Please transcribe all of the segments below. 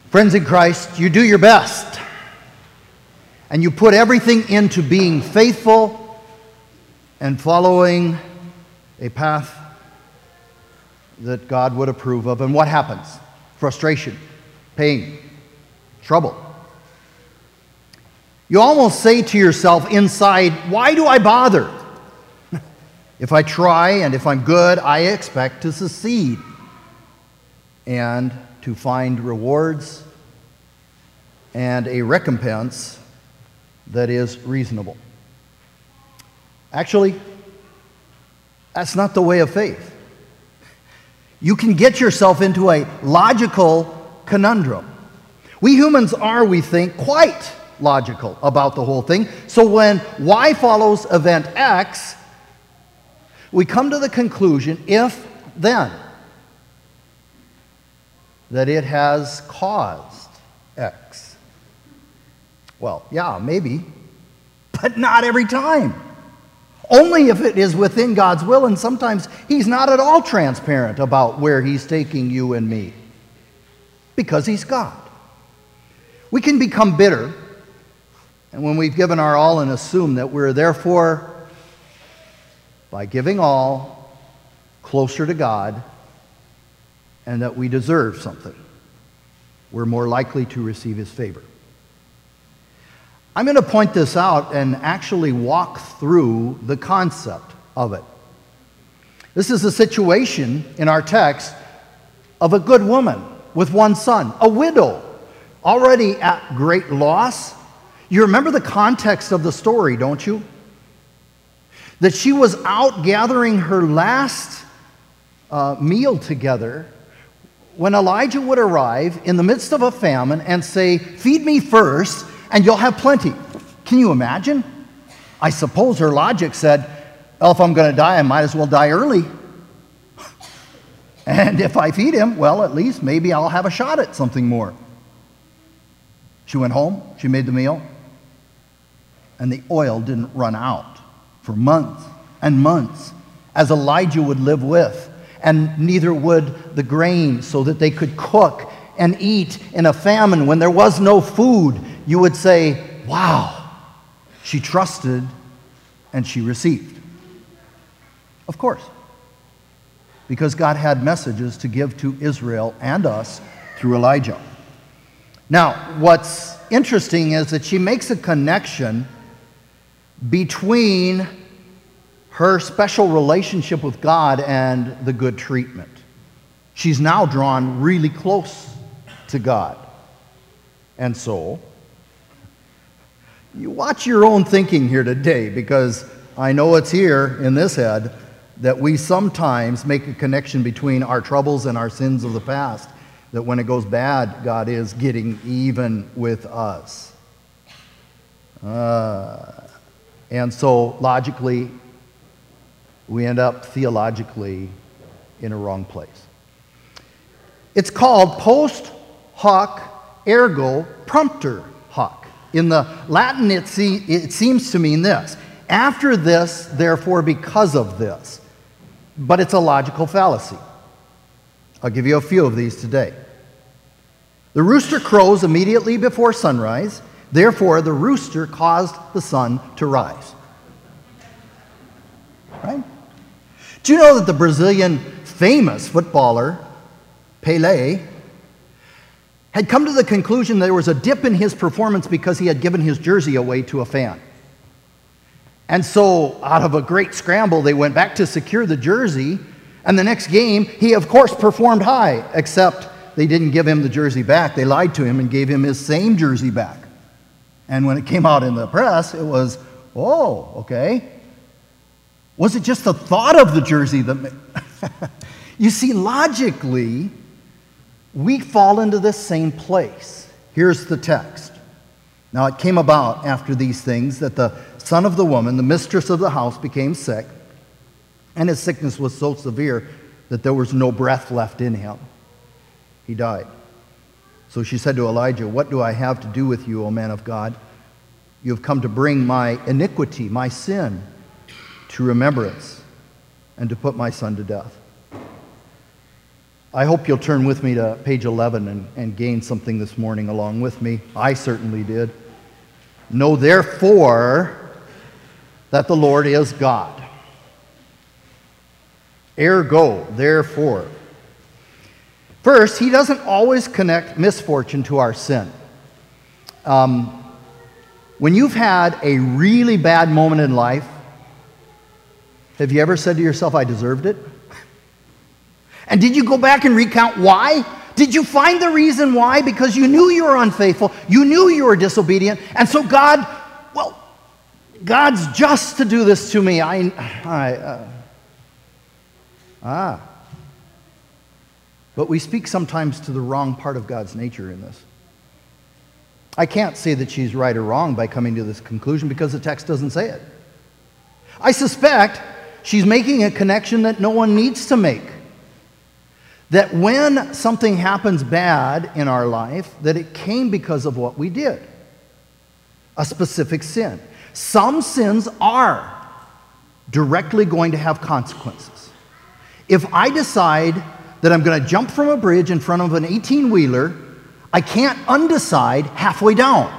Friends in Christ, you do your best, and you put everything into being faithful and following a path that God would approve of. And what happens? Frustration, pain, trouble. You almost say to yourself inside, why do I bother? If I try and if I'm good, I expect to succeed and to find rewards and a recompense that is reasonable. Actually, that's not the way of faith. You can get yourself into a logical conundrum. We humans are, we think, quite logical about the whole thing. So when Y follows event X, we come to the conclusion, if then, that it has caused X. Well, yeah, maybe, but not every time. Only if it is within God's will, and sometimes He's not at all transparent about where He's taking you and me, because He's God. We can become bitter, and when we've given our all and assume that we're therefore, by giving all, closer to God, and that we deserve something, we're more likely to receive His favor. I'm going to point this out and actually walk through the concept of it. This is a situation in our text of a good woman with one son, a widow, already at great loss. You remember the context of the story, don't you? That she was out gathering her last meal together when Elijah would arrive in the midst of a famine and say, "Feed me first, and you'll have plenty." Can you imagine? I suppose her logic said, well, if I'm going to die, I might as well die early. And if I feed him, well, at least maybe I'll have a shot at something more. She went home, she made the meal, and the oil didn't run out for months and months, as Elijah would live with, and neither would the grain, so that they could cook and eat in a famine when there was no food. You would say, wow, she trusted and she received. Of course, because God had messages to give to Israel and us through Elijah. Now, what's interesting is that she makes a connection between her special relationship with God and the good treatment. She's now drawn really close to God. And so, you watch your own thinking here today, because I know it's here in this head that we sometimes make a connection between our troubles and our sins of the past, that when it goes bad, God is getting even with us. And so, logically, we end up theologically in a wrong place. It's called post hoc ergo propter hoc. In the Latin, it seems to mean this: after this, therefore because of this. But it's a logical fallacy. I'll give you a few of these today. The rooster crows immediately before sunrise, therefore the rooster caused the sun to rise. Right? Do you know that the Brazilian famous footballer, Pelé, had come to the conclusion there was a dip in his performance because he had given his jersey away to a fan? And so, out of a great scramble, they went back to secure the jersey, and the next game, he of course performed high, except they didn't give him the jersey back. They lied to him and gave him his same jersey back. And when it came out in the press, it was, oh, okay. Was it just the thought of the jersey that... You see, logically, we fall into this same place. Here's the text. Now it came about after these things that the son of the woman, the mistress of the house, became sick, and his sickness was so severe that there was no breath left in him. He died. So she said to Elijah, "What do I have to do with you, O man of God? You have come to bring my iniquity, my sin, to remembrance, and to put my son to death." I hope you'll turn with me to page 11 and gain something this morning along with me. I certainly did. Know therefore that the Lord is God. Ergo, therefore. First, he doesn't always connect misfortune to our sin. When you've had a really bad moment in life, have you ever said to yourself, I deserved it? And did you go back and recount why? Did you find the reason why? Because you knew you were unfaithful, you knew you were disobedient, and so God's just to do this to me. But we speak sometimes to the wrong part of God's nature in this. I can't say that she's right or wrong by coming to this conclusion because the text doesn't say it. I suspect she's making a connection that no one needs to make. That when something happens bad in our life, that it came because of what we did. A specific sin. Some sins are directly going to have consequences. If I decide that I'm going to jump from a bridge in front of an 18-wheeler, I can't undecide halfway down.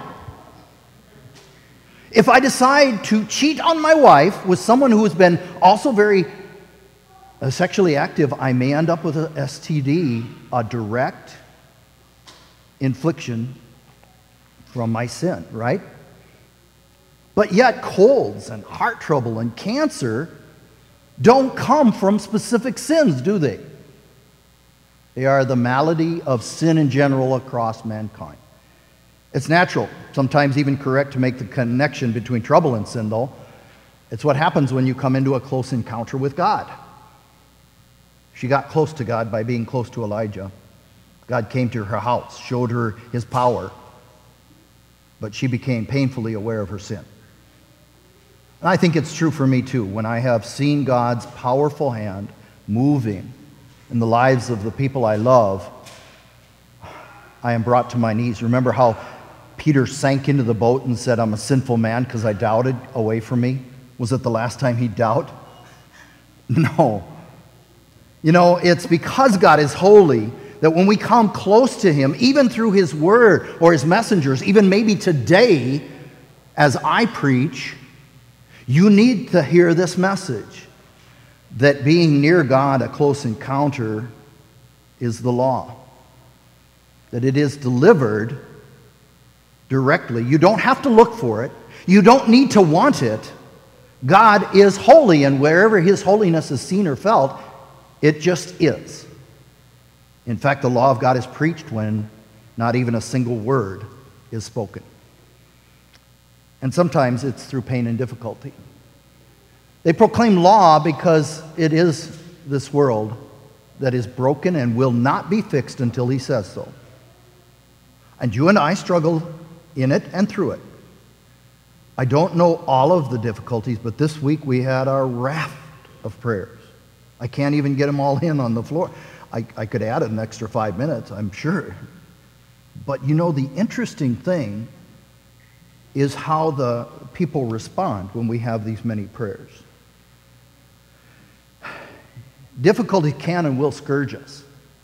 If I decide to cheat on my wife with someone who has been also very sexually active, I may end up with a STD, a direct infliction from my sin, right? But yet colds and heart trouble and cancer don't come from specific sins, do they? They are the malady of sin in general across mankind. It's natural, sometimes even correct, to make the connection between trouble and sin, though. It's what happens when you come into a close encounter with God. She got close to God by being close to Elijah. God came to her house, showed her his power, but she became painfully aware of her sin. And I think it's true for me too. When I have seen God's powerful hand moving in the lives of the people I love, I am brought to my knees. Remember how Peter sank into the boat and said, I'm a sinful man because I doubted, away from me? Was it the last time he'd doubt? No. You know, it's because God is holy that when we come close to him, even through his word or his messengers, even maybe today as I preach, you need to hear this message. That being near God, a close encounter, is the law. That it is delivered directly. You don't have to look for it. You don't need to want it. God is holy, and wherever his holiness is seen or felt, it just is. In fact, the law of God is preached when not even a single word is spoken. And sometimes it's through pain and difficulty. They proclaim law because it is this world that is broken and will not be fixed until he says so. And you and I struggle in it and through it. I don't know all of the difficulties, but this week we had a raft of prayers. I can't even get them all in on the floor. I could add an extra 5 minutes, I'm sure. But you know, the interesting thing is how the people respond when we have these many prayers. Difficulty can and will scourge us.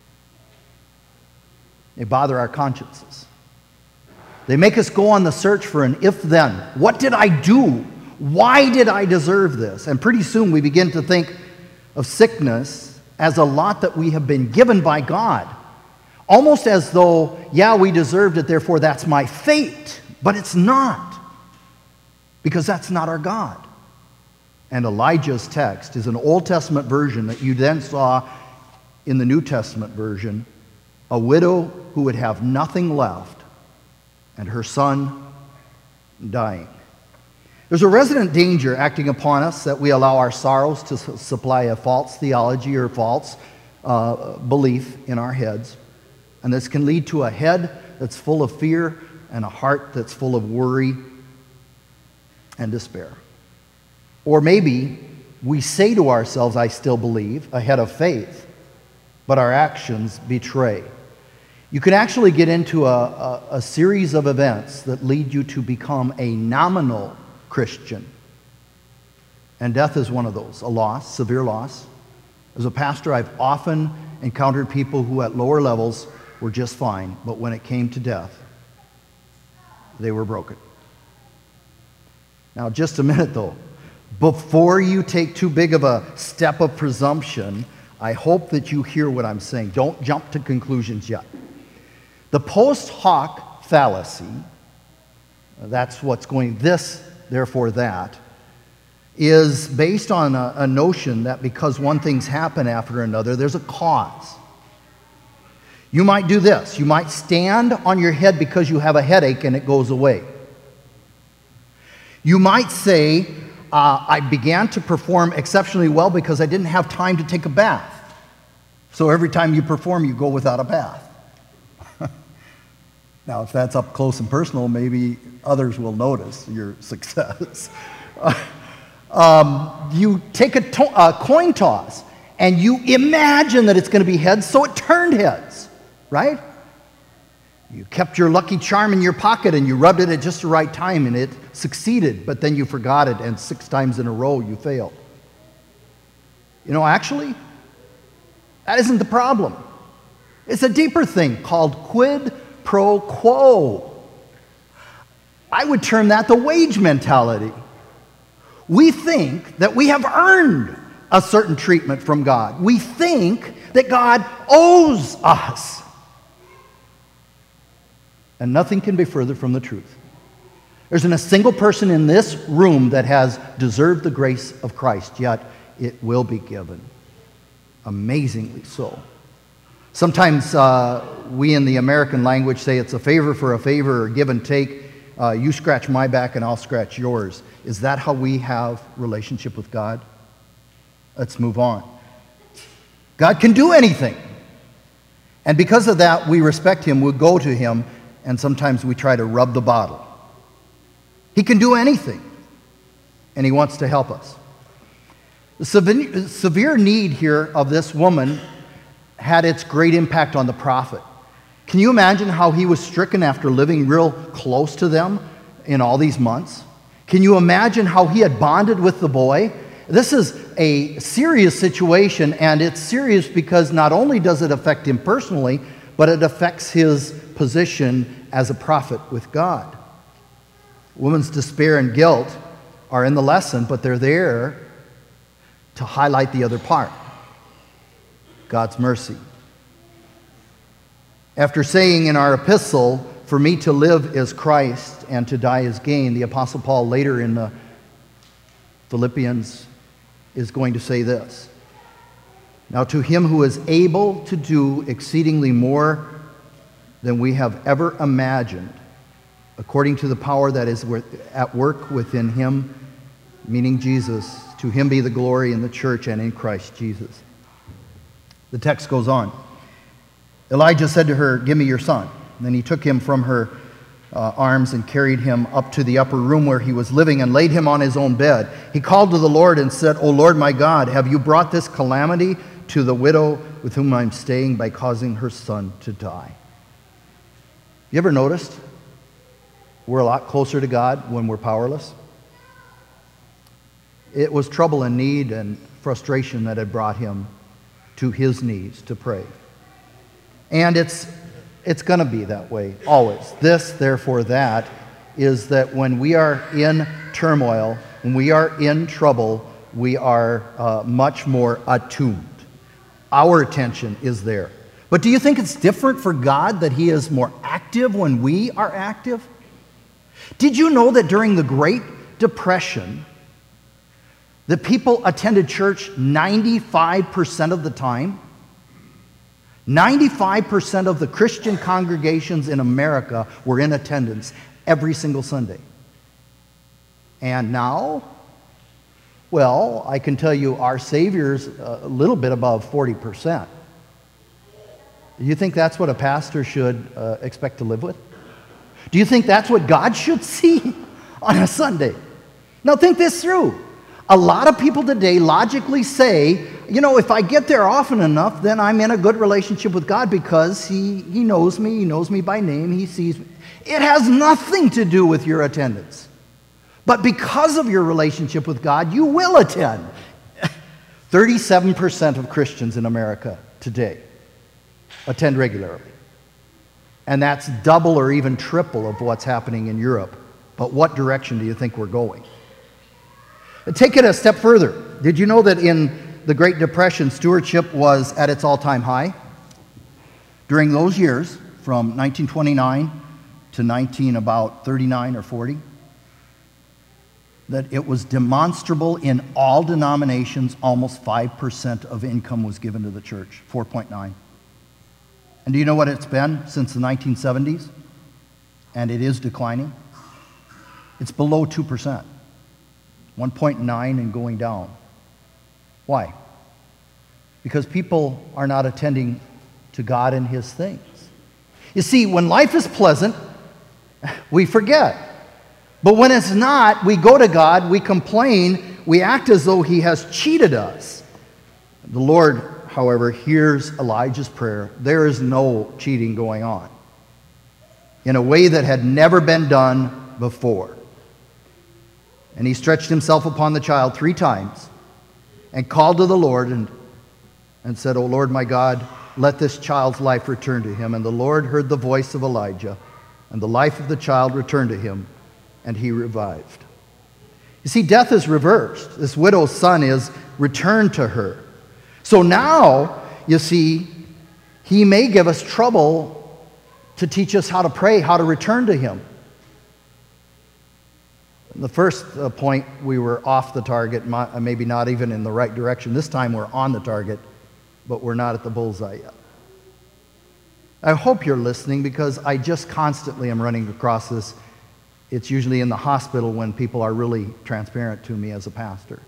They bother our consciences. They make us go on the search for an if-then. What did I do? Why did I deserve this? And pretty soon we begin to think of sickness as a lot that we have been given by God. Almost as though, yeah, we deserved it, therefore that's my fate. But it's not. Because that's not our God. And Elijah's text is an Old Testament version that you then saw in the New Testament version. A widow who would have nothing left and her son dying. There's a resident danger acting upon us that we allow our sorrows to supply a false theology or false belief in our heads. And this can lead to a head that's full of fear and a heart that's full of worry and despair. Or maybe we say to ourselves, I still believe, a head of faith, but our actions betray. You can actually get into a series of events that lead you to become a nominal Christian. And death is one of those, a loss, severe loss. As a pastor, I've often encountered people who at lower levels were just fine, but when it came to death, they were broken. Now, just a minute though. Before you take too big of a step of presumption, I hope that you hear what I'm saying. Don't jump to conclusions yet. The post hoc fallacy, that's what's going this, therefore that, is based on a notion that because one thing's happened after another, there's a cause. You might do this. You might stand on your head because you have a headache and it goes away. You might say, I began to perform exceptionally well because I didn't have time to take a bath. So every time you perform, you go without a bath. Now, if that's up close and personal, maybe others will notice your success. You take a coin toss, and you imagine that it's going to be heads, so it turned heads, right? You kept your lucky charm in your pocket, and you rubbed it at just the right time, and it succeeded, but then you forgot it, and 6 times in a row you failed. You know, actually, that isn't the problem. It's a deeper thing called quid pro quo. I would term that the wage mentality. We think that we have earned a certain treatment from God. We think that God owes us. And nothing can be further from the truth. There isn't a single person in this room that has deserved the grace of Christ, yet it will be given. Amazingly so. Sometimes we in the American language say it's a favor for a favor or give and take. You scratch my back and I'll scratch yours. Is that how we have relationship with God? Let's move on. God can do anything. And because of that, we respect Him, we go to Him, and sometimes we try to rub the bottle. He can do anything, and He wants to help us. The severe need here of this woman had its great impact on the prophet. Can you imagine how he was stricken after living real close to them in all these months? Can you imagine how he had bonded with the boy? This is a serious situation, and it's serious because not only does it affect him personally, but it affects his position as a prophet with God. Woman's despair and guilt are in the lesson, but they're there to highlight the other part. God's mercy. After saying in our epistle, "For me to live is Christ and to die is gain," the Apostle Paul later in the Philippians is going to say this. "Now to Him who is able to do exceedingly more than we have ever imagined, according to the power that is at work within Him," meaning Jesus, "to Him be the glory in the church and in Christ Jesus." The text goes on. Elijah said to her, "Give me your son." And then he took him from her arms and carried him up to the upper room where he was living and laid him on his own bed. He called to the Lord and said, "O Lord my God, have you brought this calamity to the widow with whom I'm staying by causing her son to die?" You ever noticed we're a lot closer to God when we're powerless? It was trouble and need and frustration that had brought him to his knees to pray. And it's going to be that way, always. This, therefore, that, is that when we are in turmoil, when we are in trouble, we are much more attuned. Our attention is there. But do you think it's different for God that He is more active when we are active? Did you know that during the Great Depression, that people attended church 95% of the time? 95% of the Christian congregations in America were in attendance every single Sunday. And now, well, I can tell you our Savior's a little bit above 40%. Do you think that's what a pastor should expect to live with? Do you think that's what God should see on a Sunday? Now think this through. A lot of people today logically say, you know, if I get there often enough, then I'm in a good relationship with God because He knows me by name, He sees me. It has nothing to do with your attendance. But because of your relationship with God, you will attend. 37% of Christians in America today attend regularly. And that's double or even triple of what's happening in Europe. But what direction do you think we're going? Take it a step further. Did you know that in the Great Depression, stewardship was at its all-time high? During those years, from 1929 to about 39 or 40, that it was demonstrable in all denominations, almost 5% of income was given to the church, 4.9. And do you know what it's been since the 1970s? And it is declining. It's below 2%, 1.9 and going down. Why? Because people are not attending to God and His things. You see, when life is pleasant, we forget. But when it's not, we go to God, we complain, we act as though He has cheated us. The Lord, however, hears Elijah's prayer. There is no cheating going on in a way that had never been done before. And he stretched himself upon the child 3 times and called to the Lord and said, "O Lord my God, let this child's life return to him." And the Lord heard the voice of Elijah, and the life of the child returned to him, and he revived. You see, death is reversed. This widow's son is returned to her. So now, you see, He may give us trouble to teach us how to pray, how to return to Him. The first point, we were off the target, maybe not even in the right direction. This time we're on the target, but we're not at the bullseye yet. I hope you're listening, because I just constantly am running across this. It's usually in the hospital when people are really transparent to me as a pastor.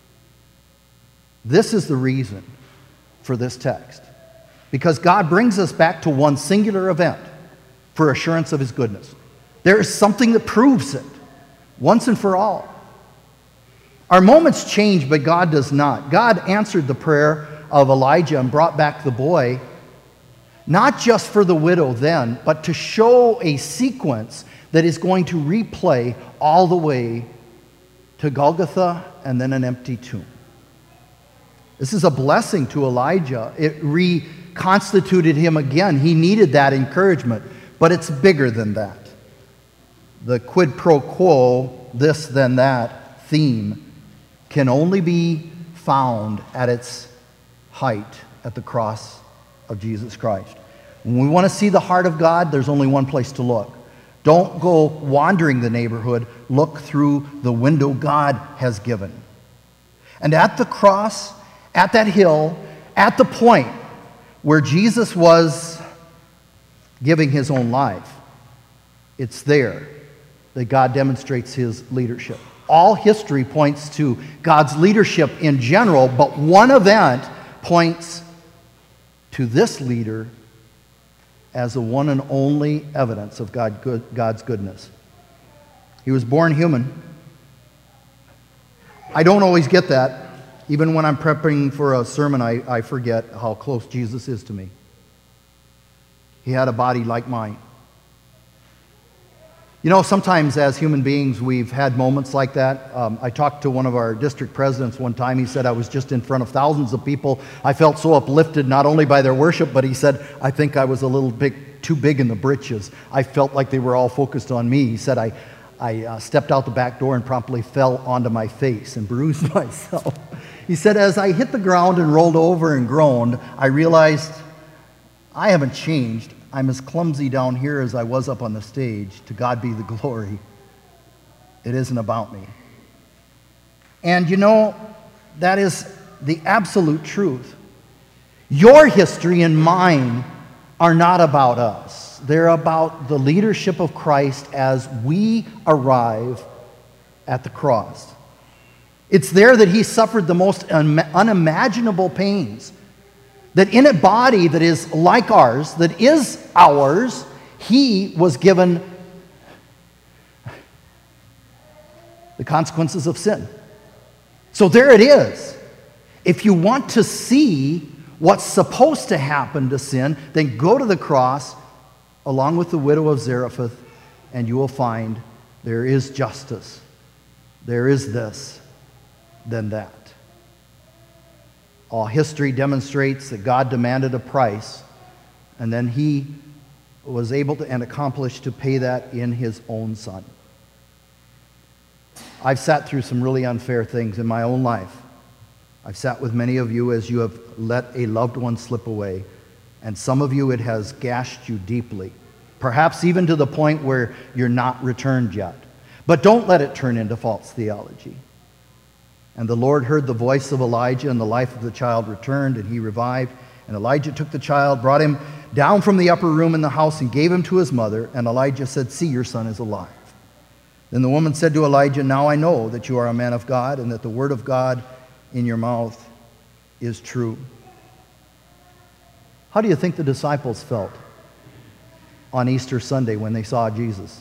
This is the reason for this text. Because God brings us back to one singular event for assurance of His goodness. There is something that proves it, once and for all. Our moments change, but God does not. God answered the prayer of Elijah and brought back the boy, not just for the widow then, but to show a sequence that is going to replay all the way to Golgotha and then an empty tomb. This is a blessing to Elijah. It reconstituted him again. He needed that encouragement, but it's bigger than that. The quid pro quo, this then that theme can only be found at its height at the cross of Jesus Christ. When we want to see the heart of God, there's only one place to look. Don't go wandering the neighborhood. Look through the window God has given. And at the cross, at that hill, at the point where Jesus was giving His own life, it's there that God demonstrates His leadership. All history points to God's leadership in general, but one event points to this leader as the one and only evidence of God's goodness. He was born human. I don't always get that. Even when I'm prepping for a sermon, I forget how close Jesus is to me. He had a body like mine. You know, sometimes as human beings, we've had moments like that. I talked to one of our district presidents one time. He said, I was just in front of thousands of people. I felt so uplifted, not only by their worship, but he said, I think I was a little bit too big in the britches. I felt like they were all focused on me. He said, I stepped out the back door and promptly fell onto my face and bruised myself. He said, as I hit the ground and rolled over and groaned, I realized I haven't changed. I'm as clumsy down here as I was up on the stage. To God be the glory. It isn't about me. And you know, that is the absolute truth. Your history and mine are not about us. They're about the leadership of Christ as we arrive at the cross. It's there that He suffered the most unimaginable pains. That in a body that is like ours, that is ours, He was given the consequences of sin. So there it is. If you want to see what's supposed to happen to sin, then go to the cross along with the widow of Zarephath, and you will find there is justice. There is this, then that. All history demonstrates that God demanded a price, and then he was able to and accomplished to pay that in his own Son. I've sat through some really unfair things in my own life. I've sat with many of you as you have let a loved one slip away, and some of you it has gashed you deeply, perhaps even to the point where you're not returned yet. But don't let it turn into false theology. And the Lord heard the voice of Elijah, and the life of the child returned, and he revived. And Elijah took the child, brought him down from the upper room in the house, and gave him to his mother. And Elijah said, "See, your son is alive." Then the woman said to Elijah, "Now I know that you are a man of God, and that the word of God in your mouth is true." How do you think the disciples felt on Easter Sunday when they saw Jesus?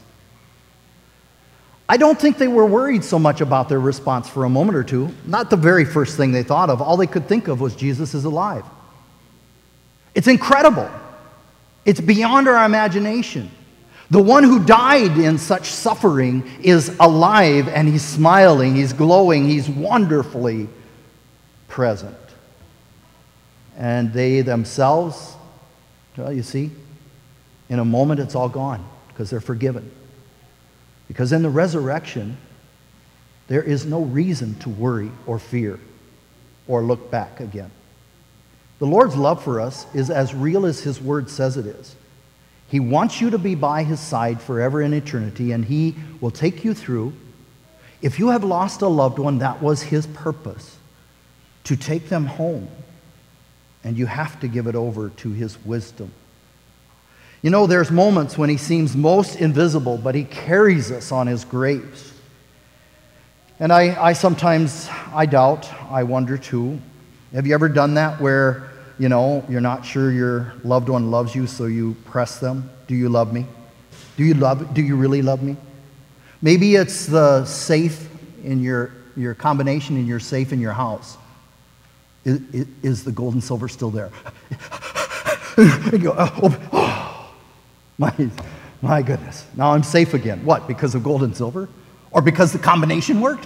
I don't think they were worried so much about their response for a moment or two. Not the very first thing they thought of. All they could think of was Jesus is alive. It's incredible. It's beyond our imagination. The one who died in such suffering is alive, and he's smiling, he's glowing, he's wonderfully present. And they themselves, well, you see, in a moment it's all gone because they're forgiven. Because in the resurrection, there is no reason to worry or fear or look back again. The Lord's love for us is as real as his word says it is. He wants you to be by his side forever in eternity, and he will take you through. If you have lost a loved one, that was his purpose, to take them home. And you have to give it over to his wisdom. You know, there's moments when he seems most invisible, but he carries us on his grace. And I sometimes doubt, I wonder too. Have you ever done that where, you know, you're not sure your loved one loves you, so you press them? Do you love me? Do you really love me? Maybe it's the safe in your combination in your safe in your house. Is the gold and silver still there? And you go, oh, my goodness. Now I'm safe again. What? Because of gold and silver? Or because the combination worked?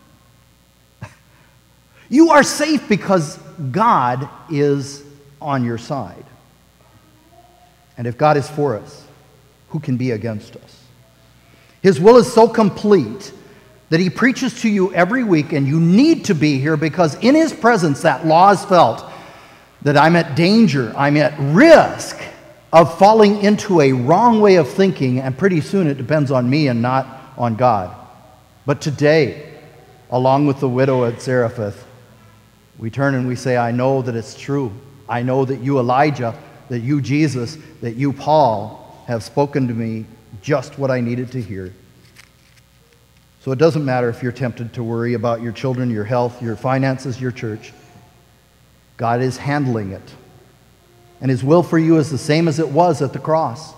You are safe because God is on your side. And if God is for us, who can be against us? His will is so complete that he preaches to you every week, and you need to be here because in his presence that law is felt, that I'm at danger, I'm at risk of falling into a wrong way of thinking, and pretty soon it depends on me and not on God. But today, along with the widow at Zarephath, we turn and we say, I know that it's true. I know that you, Elijah, that you, Jesus, that you, Paul, have spoken to me just what I needed to hear. So it doesn't matter if you're tempted to worry about your children, your health, your finances, your church. God is handling it. And his will for you is the same as it was at the cross.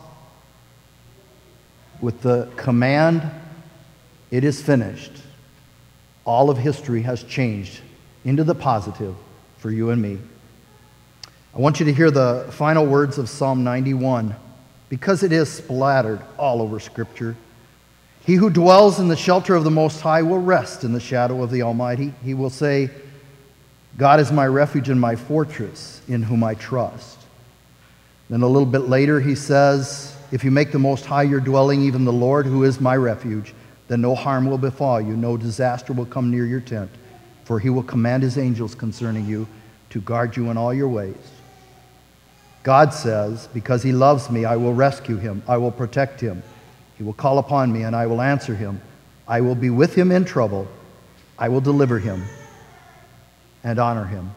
With the command, it is finished. All of history has changed into the positive for you and me. I want you to hear the final words of Psalm 91, because it is splattered all over Scripture. He who dwells in the shelter of the Most High will rest in the shadow of the Almighty. He will say, God is my refuge and my fortress, in whom I trust. Then a little bit later he says, if you make the Most High your dwelling, even the Lord, who is my refuge, then no harm will befall you, no disaster will come near your tent, for he will command his angels concerning you to guard you in all your ways. God says, because he loves me, I will rescue him, I will protect him. He will call upon me, and I will answer him. I will be with him in trouble. I will deliver him and honor him.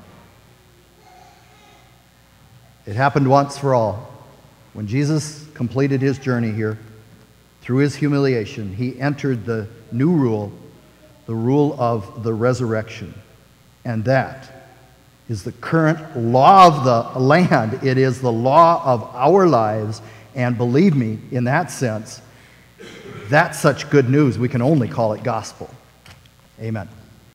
It happened once for all. When Jesus completed his journey here, through his humiliation, he entered the new rule, the rule of the resurrection. And that is the current law of the land. It is the law of our lives. And believe me, in that sense, that's such good news, we can only call it gospel. Amen.